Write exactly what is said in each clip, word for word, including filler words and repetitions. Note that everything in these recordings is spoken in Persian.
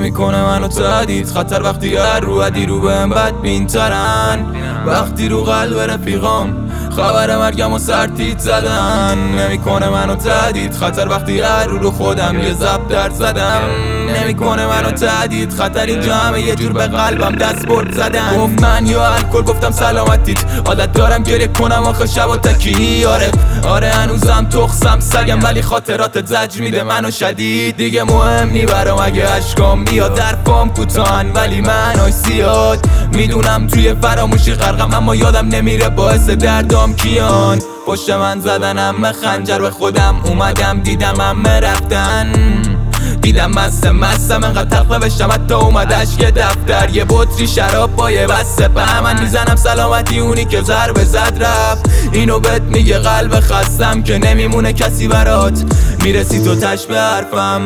نمیکنه منو تهدید خطر وقتی هر رو ادی رو بهم بدبین ترن وقتی رو قلب رفیقام خبر مرگم و سرتیت زدن نمیکنه منو تهدید خطر وقتی هر رو رو خودم یه زب در زدم نمیکنه منو تهدید خطر اینجا همه یه جور به قلبم دست برد زدن گفت من یا الکل گفتم سلامتیت عادت دارم گریه کنم آخه شب تکی آره آره هنوزم تخصم سگم ولی خاطرات زجر میده منو شدید دیگه مهم نی برام اگه اشکام میاد در فام کوتاهن ولی معناش زیاد میدونم توی فراموشی غرقم اما یادم نمیره باعث دردام کیان پشت من زدنم خنجر به خودم اومدم دیدم همه رفتن دیدم مست مستم انقدر تقوه بشم حتی اومد عشق دفتر یه بطری شراب با یه بسته به من میزنم سلامتی اونی که ضربه زد رفت اینو بهت میگه قلب خستم که نمیمونه کسی برات میرسی تو تش به حرفم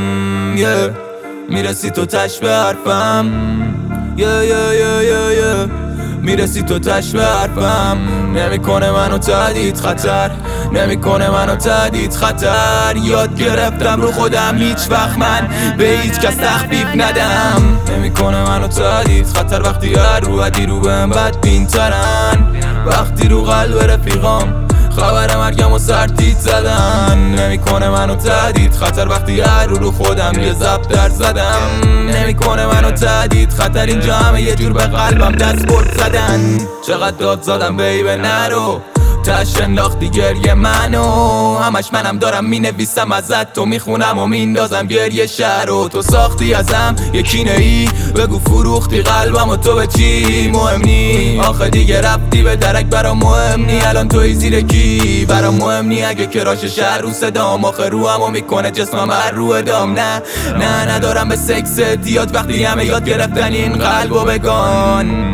yeah. میرسی تو تش به حرفم yeah, yeah, yeah, yeah, yeah. میرسی تو تش به حرفم نمیکنه منو تهدید خطر نمیکنه منو تهدید خطر یاد گرفتم رو خودم هیچ وقت من به هیچ کس تخفیف ندم نمیکنه منو تهدید خطر وقتی هر رو ادی رو بهم بدبین ترن وقتی رو قلب رفیقام خبر مرگم و سرتیت زدن نمیکنه منو تهدید خطر وقتی هر رو رو خودم یه زب در زدم نمیکنه منو تهدید خطر اینجا همه یه جور به قلبم دست برد زدن چقدر داد زدم بیبه نرو تش انداختی گریه منو همش منم دارم مینویسم ازت تو میخونم و میندازم گریه شهر و تو ساختی ازم یکی نهی بگو فروختی قلبم و تو به چی مهم نی آخه دیگه رفتی به درک برام مهم نی الان توی زیر کی برام مهم نی اگه کراش شهر رو صدام آخه روحمو میکنه جسمم هر رو ادام نه نه ندارم به سکس دیاد وقتی همه یاد گرفتن این قلبو بگان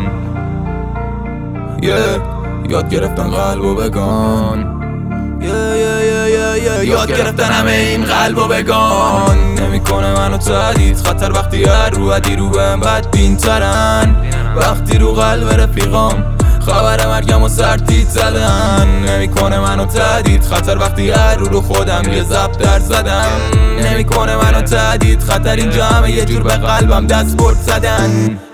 yeah. یاد گرفتن قلبو بگان yeah, yeah, yeah, yeah, yeah. یاد گرفتن همه این قلبو بگان نمیکنه منو تهدید خطر وقتی هر رو ادی رو بهم بدبین ترن وقتی رو قلب رفیقام خبر مرگم و سرتیت زدن نمیکنه منو تهدید خطر وقتی هر رو رو خودم یه زب در زدم نمیکنه منو تهدید خطر اینجا همه یه جور به قلبم دست برد زدن